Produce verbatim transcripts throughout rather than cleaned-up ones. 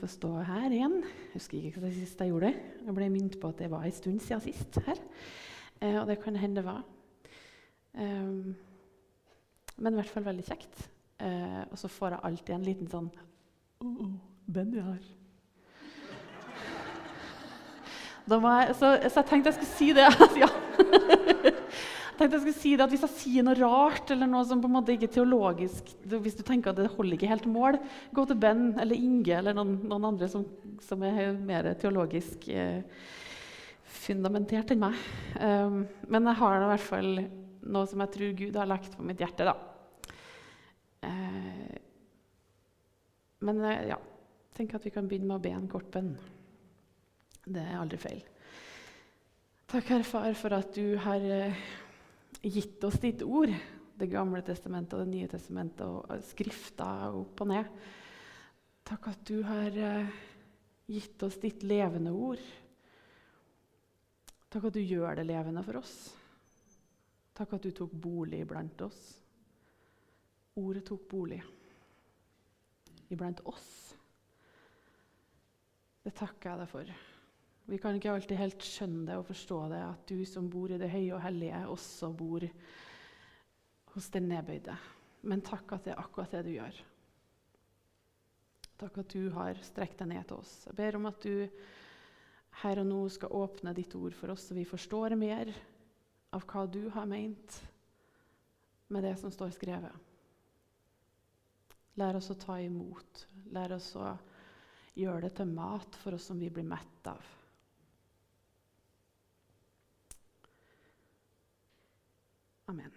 få stå her igjen. Jeg husker ikke hva det siste jeg gjorde. Jeg ble minnet på at det var en stund siden sist her. Eh, og det kan hende det var. Um, men i hvert fall veldig kjekt. Eh, og så får jeg alltid en liten sånn oh, oh, Benny er her. Da må jeg, så, så jeg tenkte jeg skulle si det. ja. Jeg tenkte jeg skulle si det at hvis jeg sier noe rart, eller noe som på en måte ikke er teologisk, hvis du tenker at det holder ikke helt mål, gå til Ben eller Inge eller noen, noen andre som, som er mer teologisk eh, fundamentert enn meg. Um, men jeg har i hvert fall noe som jeg tror Gud har lagt på mitt hjerte. Da. Uh, men uh, ja, jeg tenker at vi kan begynne med å be en kort bønn. Det er aldri feil. Takk, Herre Far, for at du har uh, gitt oss ditt ord, det gamle testamentet og det nye testamentet, og skrifter opp og ned. Takk at du har uh, gitt oss ditt levende ord. Takk at du gjør det levende for oss. Takk at du tok bolig blant oss. Ordet tok bolig iblant oss. Det takker jeg deg for. Vi kan ikke alltid helt skjønne det og forstå det, at du som bor i det høye og hellige også bor hos den nedbøyde. Men takk at det er akkurat det du gjør. Takk at du har strekt deg ned til oss. Jeg ber om at du her og nå skal åpne ditt ord for oss, så vi forstår mer av hva du har ment med det som står skrevet. Lær oss å ta imot. Lær oss å gjøre det til mat for oss som vi blir mett av. Amen.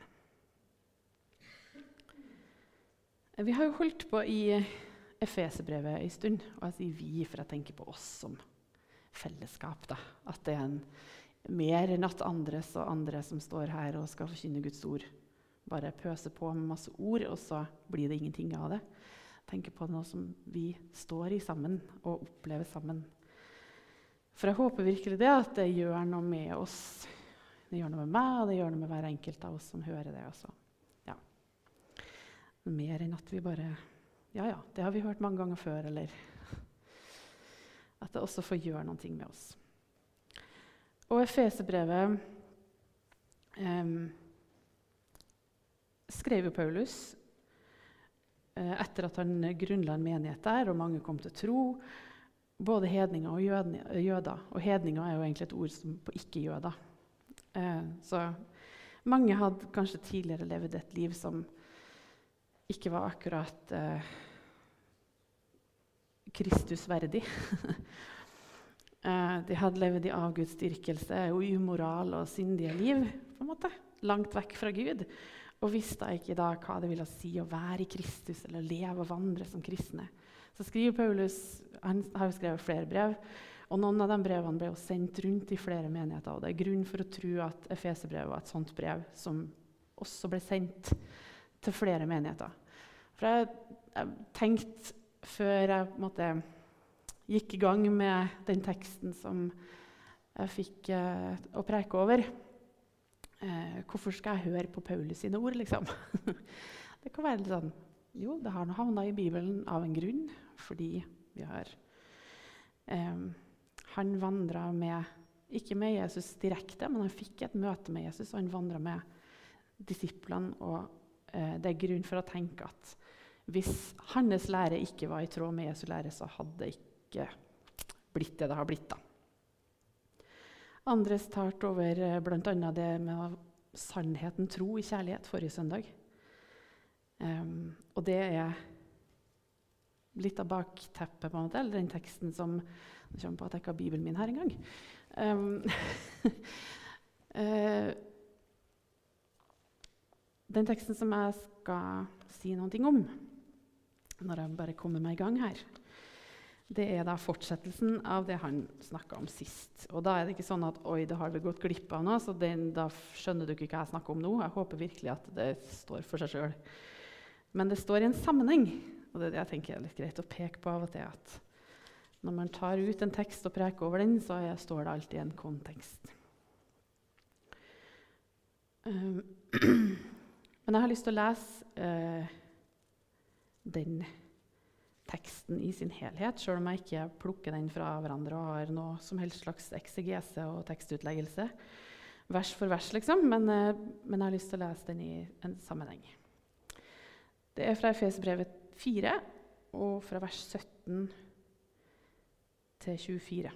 Vi har jo holdt på i Efeserbrevet en stund, og jeg sier vi, for jeg tenker på oss som fellesskap. Da. At det er en mer enn at andres og andre som står her og skal forkynne Guds ord. Bare pøse på med masse ord, og så blir det ingenting av det. Jeg tenker på noe som vi står i sammen og opplever sammen. For jeg håper virkelig det, at det gjør noe med oss. Det gjør noe med meg, og det gjør noe med hver enkelt av oss som hører det også. Ja. Mer enn at vi bare, ja ja, det har vi hørt mange ganger før, eller at det også får gjøre noe med oss. Og Efeserbrevet eh, skrev jo Paulus eh, etter at han grunnla en menighet der, og mange kom til tro, både hedninger og jøder. Og hedninger er jo egentlig et ord som på ikke-jøder. Eh, så mange hadde kanskje tidligere levd et liv som ikke var akkurat eh, Kristusverdig. eh, de hadde levd i avgudsdyrkelse og umoral og syndige liv, på en måte, langt vekk fra Gud, og visste ikke da hva det ville si å være i Kristus eller leve og vandre som kristne. Så skriver Paulus, han har jo skrevet flere brev, og noen av de brevene ble jo sendt rundt i flere menigheter, og det er grunn for å tro at Efeserbrevet var et sånt brev som også ble sendt til flere menigheter. For jeg, jeg tenkte før jeg måtte, gikk i gang med den teksten som jeg fikk eh, å preke over, eh, hvorfor skal jeg høre på Paulus sine ord, liksom? Det kan være litt sånn, jo, det har havnet i Bibelen av en grunn, fordi vi har... Eh, Han vandret med, ikke med Jesus direkte, men han fikk et møte med Jesus, og han vandret med disiplene. Og eh, det er grunn for å tenke at hvis hans lære ikke var i tråd med Jesu lære, så hadde det ikke blitt det det har blitt. Da. Andres talt over eh, blant annet det med sannheten tro i kjærlighet forrige søndag. Um, og det er litt av bakteppet, på en måte, eller den teksten som jeg kommer på at jeg ikke har Bibelen min her engang. Um, uh, den teksten som jeg skal si noe om, når jeg bare kommer meg i gang her, det er da fortsettelsen av det han snakket om sist. Og da er det ikke sånn at oi, det har vi gått glipp av nå, så den, da skjønner du ikke hva jeg snakker om nå. Jeg håper virkelig at det står for seg selv. Men det står i en sammenheng, og det er det jeg tenker er litt greit å peke på av og til, at når man tar ut en tekst og preker over den, så er, står det alltid en kontekst. Um, men jeg har lyst til å lese uh, den teksten i sin helhet, selv om jeg ikke plukker den fra hverandre og har noe som helst slags eksegese og tekstutleggelse. Vers for vers, liksom, men, eh, men jeg har lyst til å lese den i en sammenheng. Det er fra Efeserbrevet fire, og fra vers sytten til tjuefire.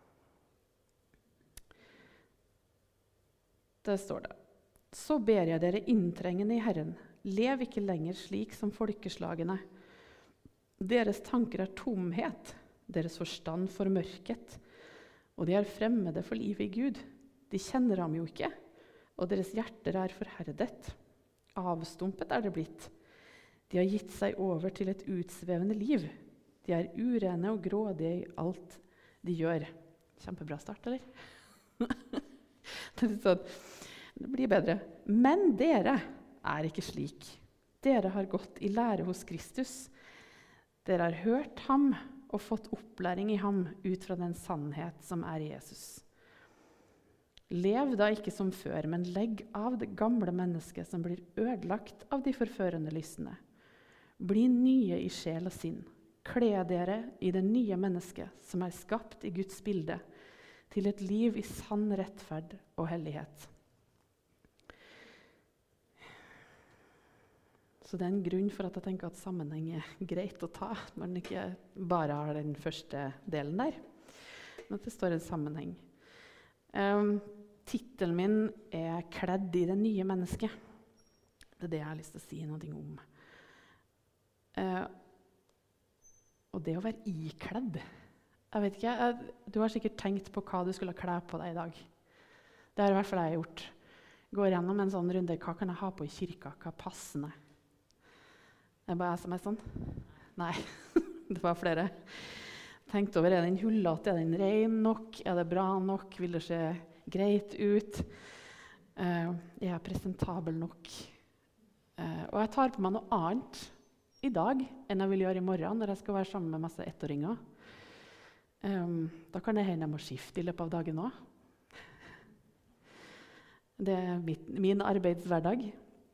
Der står det: Så ber jeg dere inntrengende i Herren, lev ikke lenger slik som folkeslagene. Deres tanker er tomhet, deres forstand formørket, og de er fremmede for livet i Gud. De kjenner ham jo ikke, og deres hjerter er forherdet. Avstumpet er det blitt. De har gitt seg over til et utsvevende liv. De er urene og grådige i alt de gjør. Kjempebra start, eller? Det er sånn, det blir bedre. Men dere er ikke slik. Dere har gått i lære hos Kristus. Dere har hørt ham og fått opplæring i ham ut fra den sannhet som er i Jesus. Lev da ikke som før, men legg av det gamle mennesket som blir ødelagt av de forførende lystne. Bli nye i sjel og sinn. Kle dere i det nye mennesket som er skapt i Guds bilde, til et liv i sann rettferd og hellighet. Så det er en grunn for at jeg tenker at sammenheng er greit å ta, når den ikke bare har den første delen der. Men at det står en sammenheng. Um, Tittelen min er «Kledd i det nye mennesket». Det er det jeg har lyst til å si noe om. Uh, og det å være ikledd. Jeg vet ikke, jeg, du har sikkert tenkt på hva du skulle kle på deg i dag. Det har i hvert fall jeg gjort. Går gjennom en sånn runde, hva kan jeg ha på i kirka, hva er passende? Er det bare jeg som er sånn? Nei, det var flere. Tenkte over, er den hullete, er den ren nok, er det bra nok, vil det se greit ut? Uh, er jeg presentabel nok? Uh, og jeg tar på meg noe annet i dag enn jeg vil gjøre i morgen, når jeg skal være sammen med masse ettåringer. Um, da kan det hende jeg må skifte i løpet av dagen også. Det er mitt, min arbeidshverdag.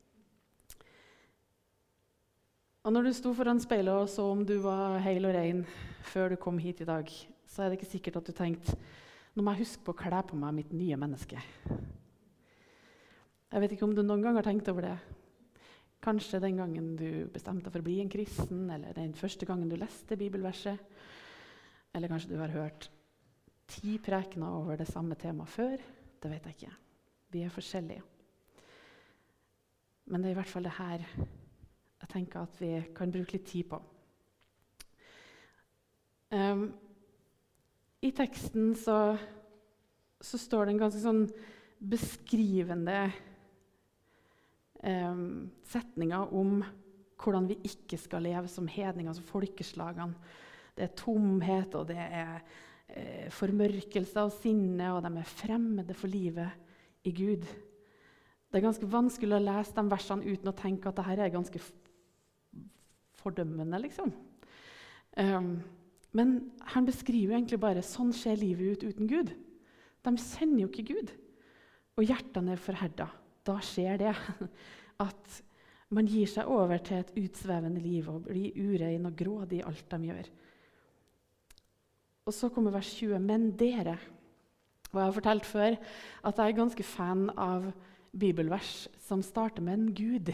Og når du sto foran speilet og så om du var heil og ren før du kom hit i dag, så er det ikke sikkert at du tenkte, nå må jeg huske på å kle på meg mitt nye menneske. Jeg vet ikke om du noen gang har tenkt over det. Kanskje den gangen du bestemte deg for å bli en kristen, eller den første gangen du leste bibelverset, eller kanskje du har hørt ti prekener over det samme temaet før, det vet jeg ikke. Vi er forskjellige. Men det er i hvert fall det her jeg tenker at vi kan bruke litt tid på. Um, I teksten så, så står det en ganske sånn beskrivende um, setninger om hvordan vi ikke skal leve som hedninger, altså folkeslagene. Det er tomhet, og det er eh, formørkelse av sinne, og de er fremmede for livet i Gud. Det er ganske vanskelig å lese de versene uten å tenke at dette er ganske fordømmende, liksom. Um, men han beskriver egentlig bare sånn ser livet ut uten Gud. De kjenner jo ikke Gud, og hjertene er forherdet. Da skjer det at man gir seg over til et utsvevende liv og blir urein og grådig i alt de gjør. Og så kommer vers tjue, men dere. Og jeg har fortalt før at jeg er ganske fan av bibelvers som starter med en Gud.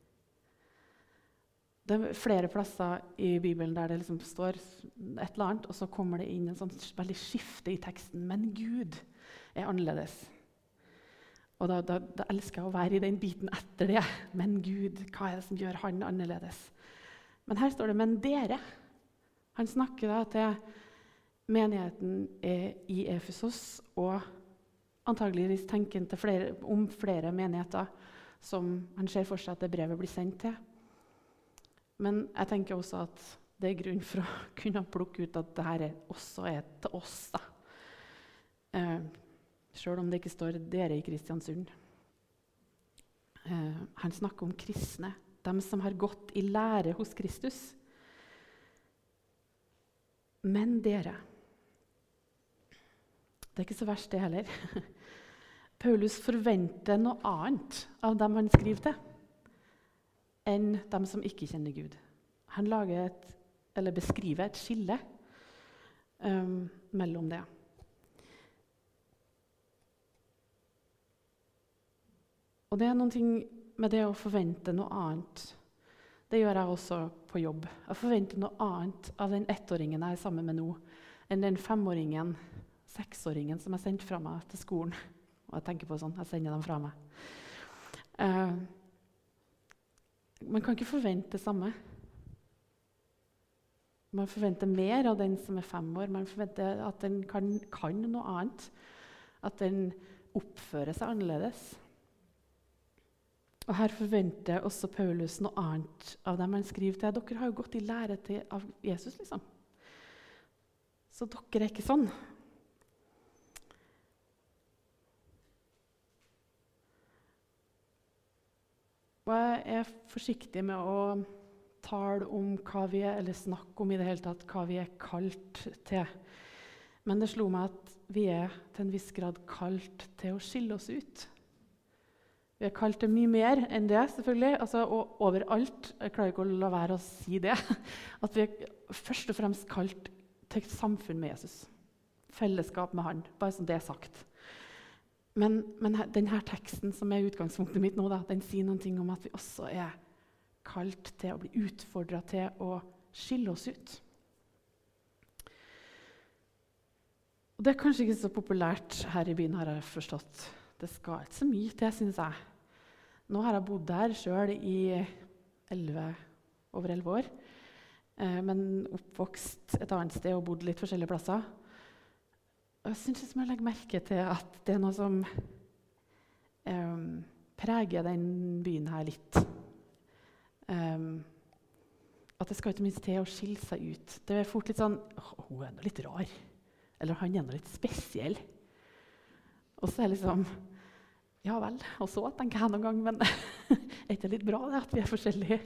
Det er flere plasser i Bibelen der det liksom står et eller annet, og så kommer det inn en sånn veldig skifte i teksten. Men Gud er annerledes. Og da, da, da elsker jeg å være i den biten etter det. Men Gud, hva er det som gjør han annerledes? Men her står det, men dere. Han snakker da til menigheten i Efesos, og antageligvis tenker han til flere, om flere menigheter som han ser for seg at det brevet blir sendt til. Men jeg tenker også at det er grunn for å kunne plukke ut at dette også er til oss, da. Eh, selv om det ikke står dere i Kristiansund. Eh, han snakker om kristne, de som har gått i lære hos Kristus. Men dere, det er ikke så verst det heller. Paulus forventer noe annet av dem han skriver til, enn dem som ikke kjenner Gud. Han lager et eller beskriver et skille um, mellom det. Og det er noen ting med det å forvente noe annet. Det gjør jeg også på jobb. Jeg forventer noe annet av den ettåringen jeg er sammen med nå, enn den femåringen, seksåringen som jeg sendte fra meg til skolen. Og jeg tenker på sånn, jeg sender dem fra meg. Uh, man kan ikke forvente det samme. Man forventer mer av den som er fem år. Man forventer at den kan, kan noe annet. At den oppfører seg annerledes. Og her forventer også Paulus noe annet av dem han skriver til. Dere har jo gått i lære til, av Jesus, liksom. Så dere er ikke sånn. Og jeg er forsiktig med å tale om hva vi er, eller snakke om i det hele tatt, hva vi er kalt til. Men det slo meg at vi er til en viss grad kalt til å skille oss ut. Vi er kalt til mye mer enn det, selvfølgelig, altså, og overalt. Jeg klarer ikke å la være å si det. At vi er først og fremst kalt til et samfunn med Jesus. Fellesskap med han, bare som det er sagt. Men, men denne teksten som er utgangspunktet mitt nå, da, den sier noen ting om at vi også er kalt til å bli utfordret til å skille oss ut. Og det er kanskje ikke så populært her i byen, har jeg forstått. Det skal ikke så mye til, synes jeg. Nå har jeg bodd her selv i elleve, over elleve år, eh, men oppvokst et annet sted og bodd litt forskjellige plasser. Og jeg synes jeg legger merke til at det er noe som um, preger den byen her litt. Um, at det skal ikke minst til å skille seg ut. Det er fort litt sånn, oh, hun er noe litt rar. Eller han er noe litt spesiell. Og så er det liksom, ja vel, og så tenker jeg noen gang, men er ikke litt bra det at vi er forskjellige?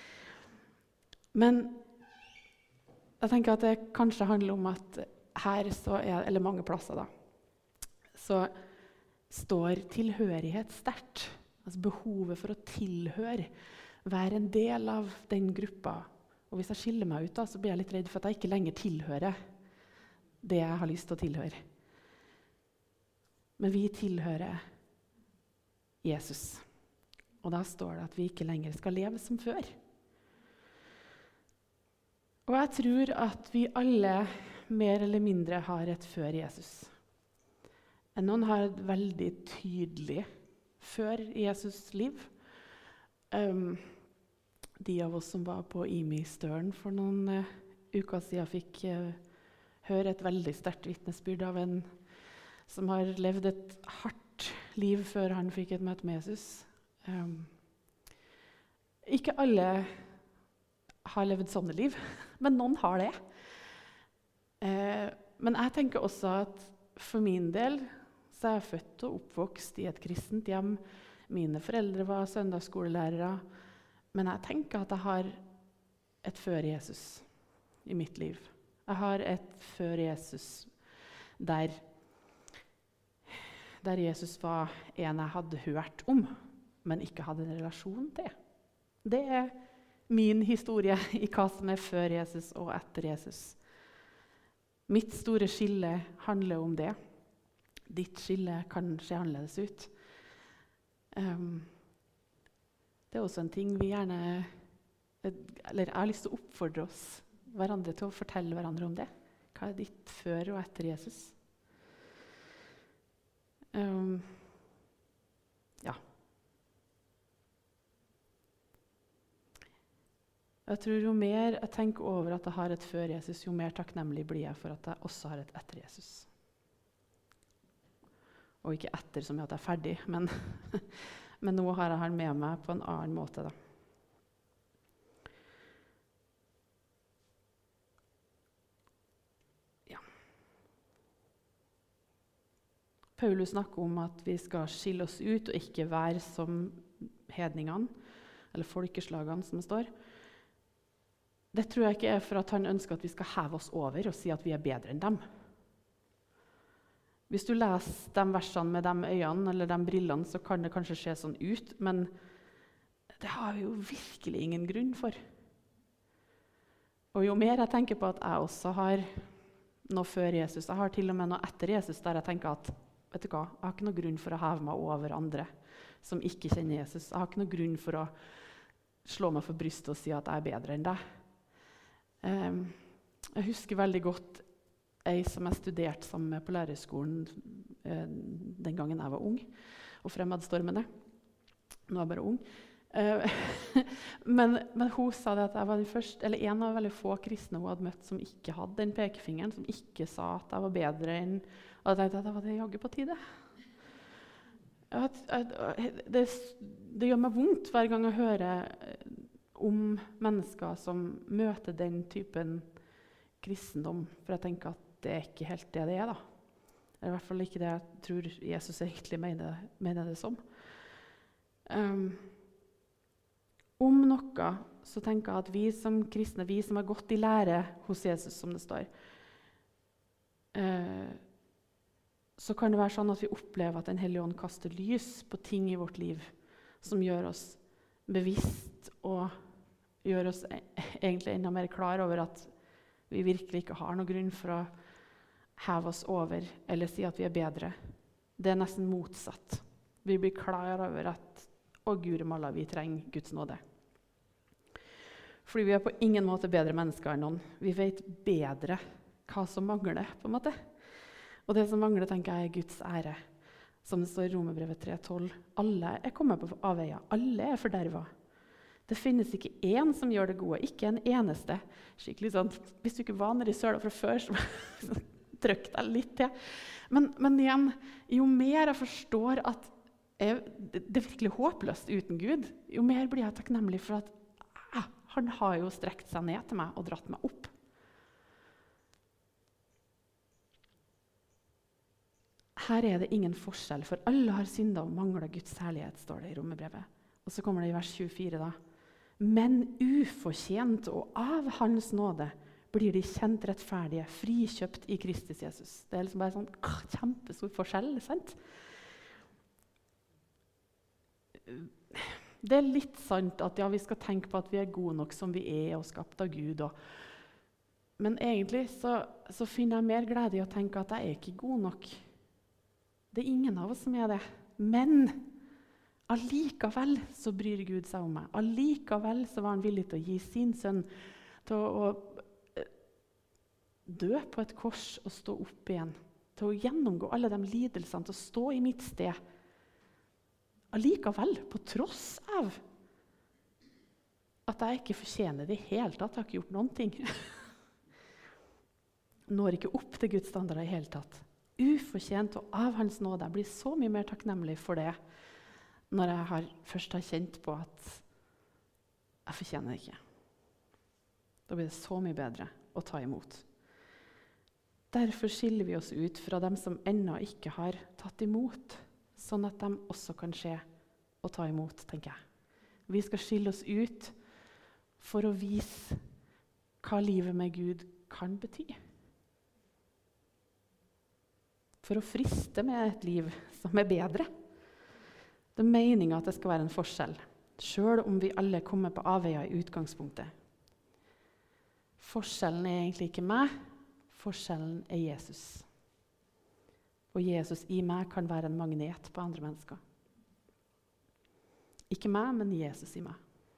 Men jeg tenker at det kanskje handler om at her, så er, eller mange plasser da, så står tilhørighet sterkt. Altså behovet for å tilhøre, være en del av den gruppa. Og hvis jeg skiller meg ut da, så blir jeg litt redd for at jeg ikke lenger tilhører det jeg har lyst til å tilhøre. Men vi tilhører Jesus. Og da står det at vi ikke lenger skal leve som før. Og jeg tror at vi alle mer eller mindre har et før Jesus. Noen har et veldig tydelig før Jesus liv. Um, de av oss som var på Imi Støren for noen uh, uker siden fikk uh, høre et veldig sterkt vitnesbyrd av en som har levd et hardt liv før han fikk et møte med Jesus. Um, ikke alle har levd sånne liv, men noen har det. Uh, men jeg tenker også at for min del så er jeg født og oppvokst i et kristent hjem. Mine foreldre var søndagsskolelærere. Men jeg tenker at jeg har et før Jesus i mitt liv. Jeg har et før Jesus der, der Jesus var en jeg hadde hørt om, men ikke hadde en relasjon til. Det er min historie i hva som er før Jesus og etter Jesus. Mitt store skille handler om det. Ditt skille kan se annerledes ut. Um, det er også en ting vi gjerne, eller jeg har lyst til å oppfordre oss hverandre til å fortelle hverandre om det. Hva er ditt før og etter Jesus? Um, ja. Jeg tror jo mer jeg tenker over at jeg har et før Jesus, jo mer takknemlig blir jeg for at jeg også har et etter Jesus. Og ikke etter som i at jeg er ferdig, men, men nå har jeg han med meg på en annen måte. Da. Ja. Paulus snakker om at vi skal skille oss ut og ikke være som hedningene, eller folkeslagene som det står. Det tror jeg ikke er for at han ønsker at vi skal heve oss over og si at vi er bedre enn dem. Hvis du leser de versene med de øynene eller de brillene, så kan det kanskje se sånn ut, men det har vi jo virkelig ingen grunn for. Og jo mer jeg tenker på at jeg også har noe før Jesus, jeg har til og med noe etter Jesus, der jeg tenker at vet du hva, jeg har ikke noe grunn for å heve meg over andre som ikke kjenner Jesus. Jeg har ikke noe grunn for å slå meg for brystet og si at jeg er bedre enn deg. Um, jeg husker veldig godt ei som jeg studerte sammen med på lærerskolen uh, den gangen jeg var ung, og fremadstormende. Nå er jeg bare ung. Uh, men, men hun sa det at jeg var den første, eller en av veldig få kristne hun hadde møtt som ikke hadde den pekefingeren, som ikke sa at jeg var bedre enn, og jeg tenkte at det var det jaggu på tide. At, at, det, det gjør meg vondt hver gang jeg hører om mennesker som møter den typen kristendom, for jeg tenker at det er ikke helt det det er da. Det er i hvert fall ikke det jeg tror Jesus egentlig mener, mener det som. Um, om noe så tenker jeg at vi som kristne, vi som har gått i lære hos Jesus, som det står, uh, så kan det være sånn at vi opplever at Den hellige ånd kaster lys på ting i vårt liv som gjør oss bevisst og gjør oss e- egentlig enda mer klar over at vi virkelig ikke har noen grunn for å heve oss over eller si at vi er bedre. Det er nesten motsatt. Vi blir klar over at å Gud malla, vi trenger Guds nåde. Fordi vi er på ingen måte bedre mennesker enn noen. Vi vet bedre hva som mangler, på en måte. Og det som mangler, tenker jeg, er Guds ære. Som det står i Romerbrevet tre tolv. Alle er kommet på avveier. Alle er forderva. Det finnes ikke én som gjør det gode. Ikke en eneste. Skikkelig sånn, hvis du ikke var nede i søla fra før, så trykk deg litt til. Men, men igjen, jo mer jeg forstår at jeg, det er virkelig håpløst uten Gud, jo mer blir jeg takknemlig for at ah, han har jo strekt seg ned til meg og dratt meg opp. Her er det ingen forskjell, for alle har syndet og mangler Guds herlighet, står det i Romerbrevet. Og så kommer det i vers tjuefire da. Men ufortjent og av hans nåde blir de kjent rettferdige, frikjøpt i Kristus Jesus. Det er liksom bare sånn åh, kjempestor forskjell, sant? Det er litt sant at ja, vi skal tenke på at vi er gode nok som vi er og skapt av Gud. Og, men egentlig så, så finner jeg mer glede i å tenke at jeg er ikke god nok. Det er ingen av oss som er det. Men allikevel så bryr Gud seg om meg. Allikevel så var han villig til å gi sin sønn til å, å dø på et kors og stå opp igjen. Til å gjennomgå alle de lidelsene, til å stå i mitt sted. Allikevel, på tross av at jeg ikke fortjener det i hele tatt. Jeg har ikke gjort noen ting. Når ikke opp til Guds standard i hele tatt. Ufortjent og av hans nåde. Jeg blir så mye mer takknemlig for det når jeg har, først har kjent på at jeg fortjener det ikke. Da blir det så mye bedre å ta imot. Derfor skiller vi oss ut fra dem som ennå ikke har tatt imot, sånn at de også kan skje og ta imot, tenker jeg. Vi skal skille oss ut for å vise hva livet med Gud kan bety. For å friste med et liv som er bedre. Det er meningen at det skal være en forskjell, selv om vi alle kommer på avveier i utgangspunktet. Forskjellen er egentlig ikke meg, forskjellen er Jesus. Og Jesus i meg kan være en magnet på andre mennesker. Ikke meg, men Jesus i meg.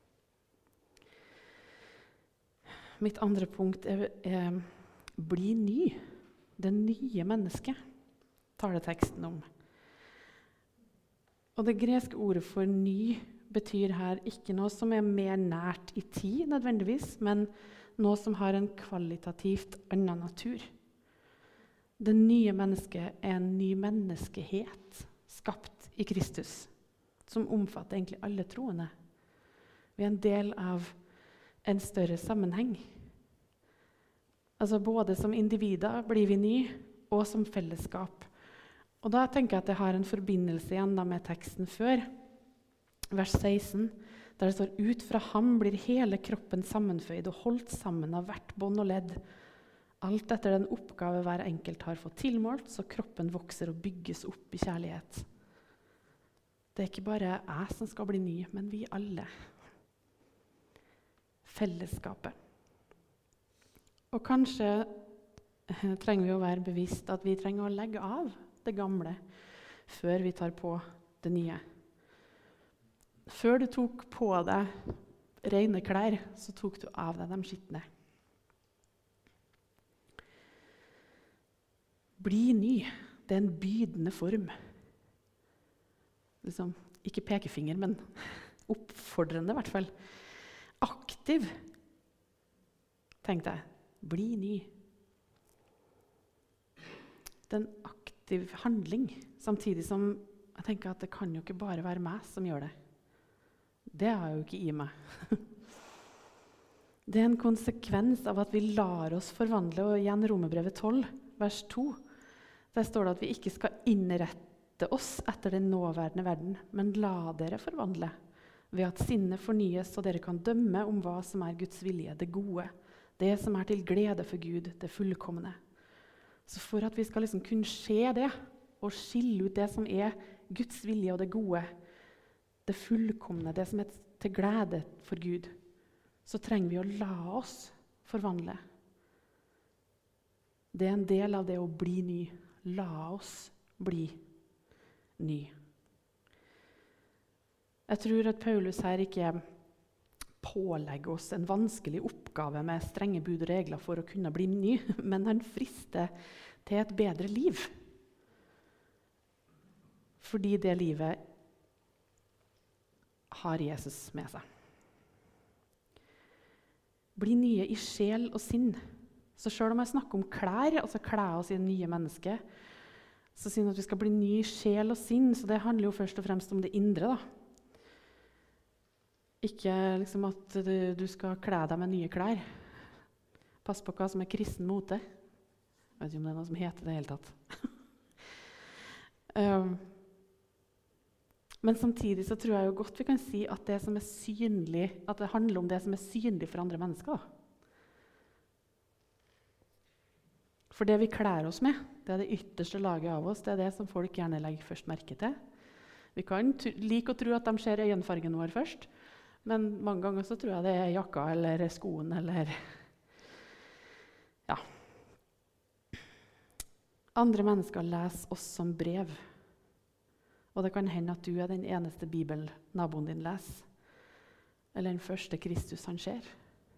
Mitt andre punkt er, er bli ny. Det nye mennesket taler teksten om. Og det greske ordet for ny betyr her ikke noe som er mer nært i tid nødvendigvis, men noe som har en kvalitativt annen natur. Det nye mennesket er en ny menneskehet skapt i Kristus, som omfatter egentlig alle troende. Vi er en del av en større sammenheng. Altså både som individer blir vi ny, og som fellesskap. Og da tenker jeg at det har en forbindelse igjen da med teksten før, vers seksten, der det står ut fra ham blir hele kroppen sammenføyd og holdt sammen av hvert bånd og ledd. Alt etter den oppgave hver enkelt har fått tilmålt, så kroppen vokser og bygges opp i kjærlighet. Det er ikke bare jeg som skal bli ny, men vi alle. Fellesskapet. Og kanskje trenger vi å være bevisst at vi trenger å legge av det gamle før vi tar på det nye. Før du tok på deg rene klær, så tok du av deg de skitne. Bli ny. Det er en bydende form. Liksom, ikke pekefinger, men oppfordrende i hvert fall. Aktiv. Tenk deg, bli ny. Det er en aktiv handling, samtidig som jeg tenker at det kan jo ikke bare være meg som gjør det. Det har jeg jo ikke i meg. Det er en konsekvens av at vi lar oss forvandle, og igjen Romerbrevet tolv, vers to. Der står det at vi ikke skal innrette oss etter den nåværende verden, men la dere forvandle, ved at sinnet fornyes, så dere kan dømme om hva som er Guds vilje, det gode, det som er til glede for Gud, det fullkomne. Så for at vi skal liksom kunne se det, og skille ut det som er Guds vilje og det gode, det fullkomne, det som er til glede for Gud, så trenger vi å la oss forvandle. Det er en del av det å bli ny. La oss bli ny. Jeg tror at Paulus her ikke pålegger oss en vanskelig oppgave med strenge bud og regler for å kunne bli ny, men han frister til et bedre liv. Fordi det livet har Jesus med seg. Bli nye i sjel og sinn. Så selv om jeg snakker om klær, altså klær oss i det nye mennesket, så sier han at vi skal bli ny i sjel og sinn, så det handler jo først og fremst om det indre, da. Ikke liksom at du, du skal kle deg med nye klær. Pass på hva som er kristen mote. Jeg vet ikke om det er noe som heter det hele tatt. um, Men samtidig så tror jeg jo godt vi kan si at det som er synlig, at det handler om det som er synlig for andre mennesker, da. For det vi klær oss med, det er det ytterste laget av oss, det er det som folk gjerne legger først merke til. Vi kan like å tro at de ser øyenfargen vår først, men mange ganger så tror jeg det er jakka eller skoen eller ja. Andre mennesker leser oss som brev, og det kan hende at du er den eneste Bibelen naboen din leser, eller den første Kristus han ser.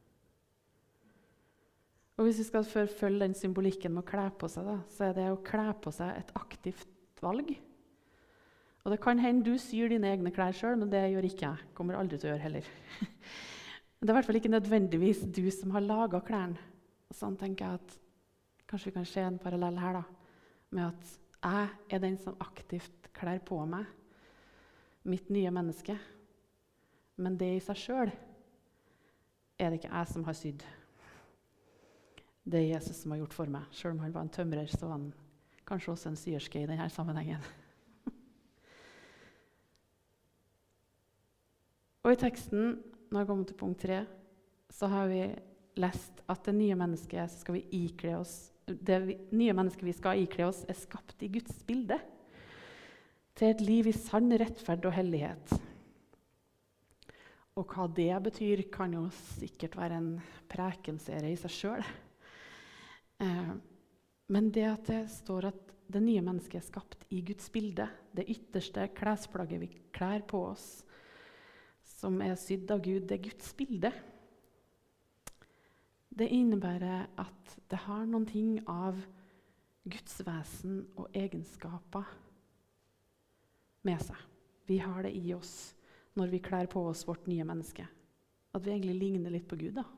Og hvis vi skal følge den symbolikken med å kle på seg, da, så er det å kle på seg et aktivt valg. Og det kan hende du syr dine egne klær selv, men det gjør ikke jeg. Kommer aldri til å gjøre heller. Det er i hvert fall ikke nødvendigvis du som har laget klærne. Og sånn tenker jeg at kanskje vi kan se en parallell her da, med at jeg er den som aktivt klær på meg mitt nye menneske. Men det i seg selv er det ikke jeg som har sydd. Det er Jesus som har gjort for meg. Selv om han var en tømrer, så var han kanskje også en syerske i denne sammenhengen. Og i teksten, når jeg kommer til punkt tre, så har vi lest at det nye mennesket skal vi ikle oss, det vi, nye mennesket vi skal ikle oss er skapt i Guds bilde, til et liv i sann rettferd og hellighet. Og hva det betyr kan jo sikkert være en prekenserie i seg selv. Eh, men det at det står at det nye mennesket er skapt i Guds bilde, det ytterste klesplagget vi klær på oss, som er sydd av Gud, det er Guds bilde. Det innebærer at det har noen ting av Guds vesen og egenskaper med seg. Vi har det i oss når vi klær på oss vårt nye menneske. At vi egentlig ligner litt på Gud, da.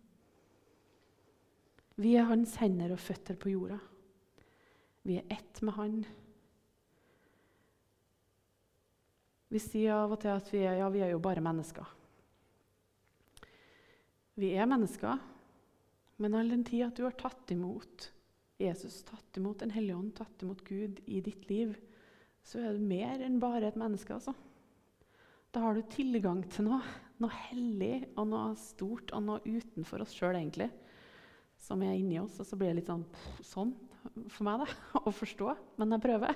Vi er hans hender og føtter på jorda. Vi er ett med han. Vi sier av og til at vi er, ja, vi er jo bare mennesker. Vi er mennesker, men all den tid at du har tatt imot Jesus, tatt imot Den hellige ånd, tatt imot Gud i ditt liv, så er du mer enn bare et menneske, altså. Da har du tilgang til noe, noe hellig og noe stort og noe utenfor oss selv egentlig, som er inni oss, og så blir det litt sånn, sånn for meg da, å forstå, men jeg prøver.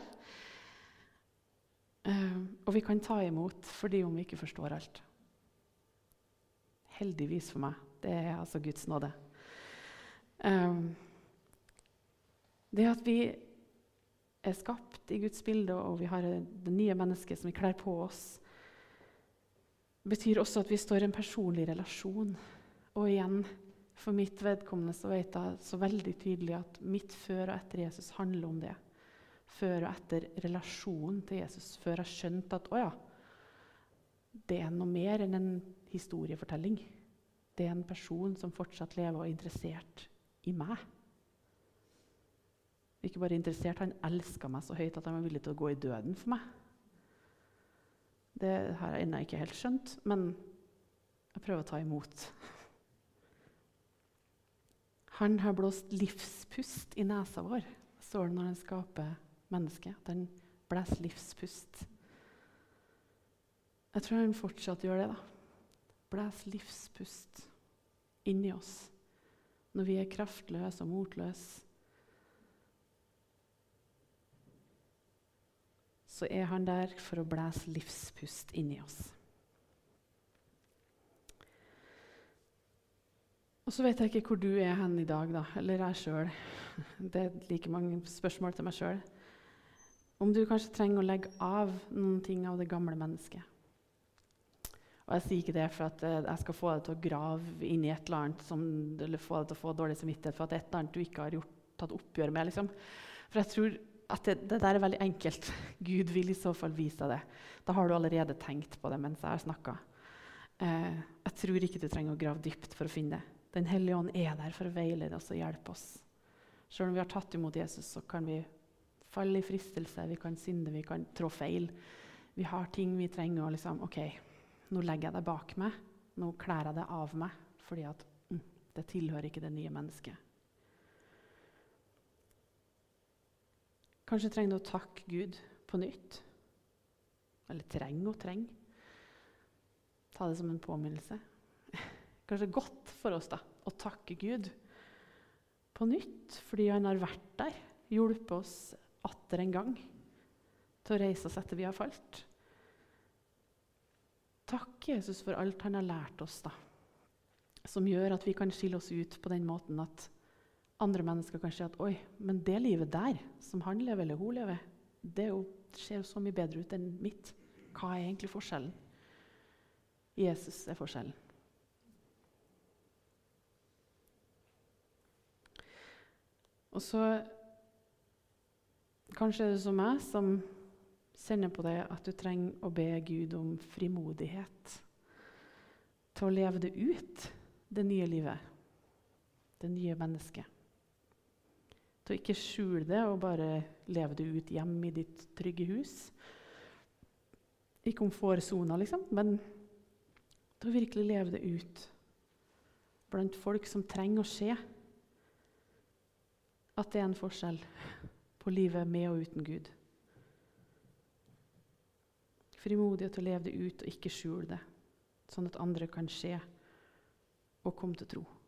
Uh, og vi kan ta imot fordi om vi ikke forstår alt. Heldigvis for meg, det er altså Guds nåde. Um, det at vi er skapt i Guds bilde, og vi har det nye mennesket som vi kler på oss, betyr også at vi står i en personlig relasjon. Og igjen, for mitt vedkommende så vet jeg så veldig tydelig at mitt før og etter Jesus handler om det. Før og etter relasjonen til Jesus, før jeg skjønte at, åja, det er noe mer enn en historiefortelling. Det er en person som fortsatt lever og er interessert i meg. Ikke bare interessert, han elsker meg så høyt at han var villig til å gå i døden for meg. Det har jeg ennå ikke helt skjønt, men jeg prøver å ta imot. Han har blåst livspust i nesa vår, står det når han skaper mennesket. At han blåser livspust. Jeg tror han fortsatt gjør det da. Blåser livspust inni oss. Når vi er kraftløse og motløse, så er han der for å blæse livspust inni oss. Og så vet jeg ikke hvor du er hen i dag, da, eller jeg selv. Det er like mange spørsmål til meg selv. Om du kanskje trenger å legge av noen ting av det gamle mennesket. Og jeg sier ikke det for at jeg skal få deg til å grave inn i et eller annet, som, eller få deg til å få dårlig samvittighet for at et eller annet du ikke har gjort, tatt oppgjør med. Liksom. For jeg tror at det, det der er veldig enkelt. Gud vil i så fall vise deg det. Da har du allerede tenkt på det mens jeg har snakket. Eh, jeg tror ikke du trenger å grave dypt for å finne det. Den Hellige Ånd er der for å veilede oss og hjelpe oss. Selv om vi har tatt imot Jesus, så kan vi falle i fristelse, vi kan synde, vi kan trå feil. Vi har ting vi trenger å liksom, ok, nå legger jeg det bak meg, nå klærer jeg det av meg, fordi at mm, det tilhører ikke det nye mennesket. Kanskje trenger du å takke Gud på nytt. Eller trenger og trenger. Ta det som en påminnelse. Kanskje godt for oss da, å takke Gud på nytt, fordi han har vært der, hjulpet oss atter en gang til å reise oss etter vi har falt. Takk Jesus for alt han har lært oss da, som gjør at vi kan skille oss ut på den måten at andre mennesker kan si at oi, men det livet der, som han lever eller hun lever, det jo, ser jo så mye bedre ut enn mitt. Hva er egentlig forskjellen? Jesus er forskjellen. Og så kanskje er det som meg som kjenner på det at du trenger å be Gud om frimodighet til å leve det ut, det nye livet, det nye mennesket. Til å ikke skjule det og bare leve det ut hjemme i ditt trygge hus. I komfortzona liksom, men til å virkelig leve det ut blant folk som trenger å se at det er en forskjell på livet med og uten Gud. Frimodighet til å leve det ut og ikke skjule det, sånn at andre kan se og komme til tro.